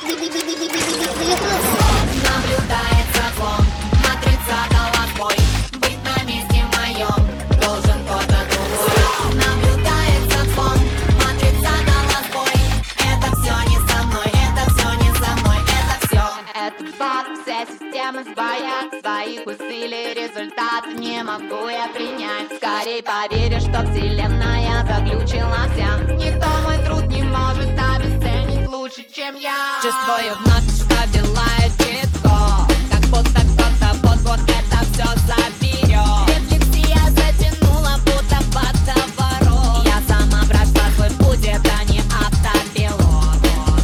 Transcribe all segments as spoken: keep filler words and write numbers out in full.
Наблюдает за злом, матрица дала бой. Быть на месте моем должен кто-то другой. Наблюдает за злом, матрица дала бой. Это все не со мной, это все не со мной, это все. Это баг, все системы сбоят. Своих усилий результат не могу я принять. Скорей поверишь, что вселенная заключила вся. Никто мой труд не может обесценить лучше, чем я. Чувствую вновь, что дела легко, как будто кто-то вот-вот это все заберет. Рефлексия затянула, будто водоворот. Я сама прошла свой путь, это не автопилот.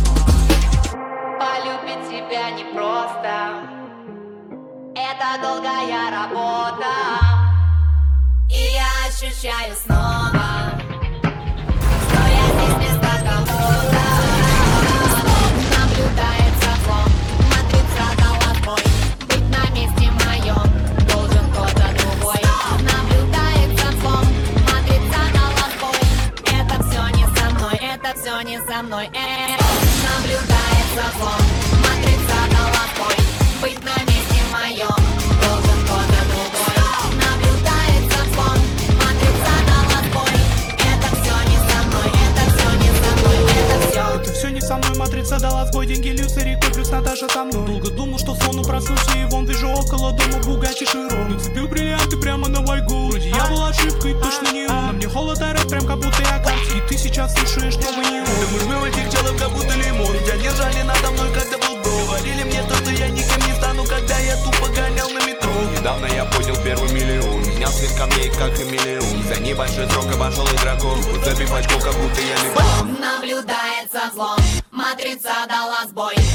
Полюбить себя непросто, это долгая работа. И я ощущаю снова, что я здесь вместо кого-то. Наблюдает за злом, матрица дала бой. Быть на месте моем должен кто-то другой. Наблюдает за злом, матрица дала бой. Это все не со мной, это все не со мной. Э-э-э. Наблюдает за злом, матрица дала бой. Быть на месте моем должен кто-то другой. Наблюдает за злом, матрица дала бой. Это все не со мной, это все не со мной, это все. Это все не со мной, матрица дала сбой. Деньги льются рекой, плюс Наташа со мной. Долго думал, что сон проснулся, и вон вижу около дома Бугатти Широн. Нацепил бриллианты прямо на вайгу. Вроде я был ошибкой, точно не он. На мне холод орет, прям как будто я карти. И ты сейчас слушаешь новый неон. Да мы жмем этих челов, как будто лимон. Тебя держали надо мной, когда был бро. Говорили мне то, что я никем не стану, когда я тупо гонял на метро. Недавно я поднял первый миллион. Снял свет камней, как хамелеон. За небольшой срок обошел и дракон. Буду забивать очко, как будто я лимон. Наблюдает за злом, матрица дала сбой.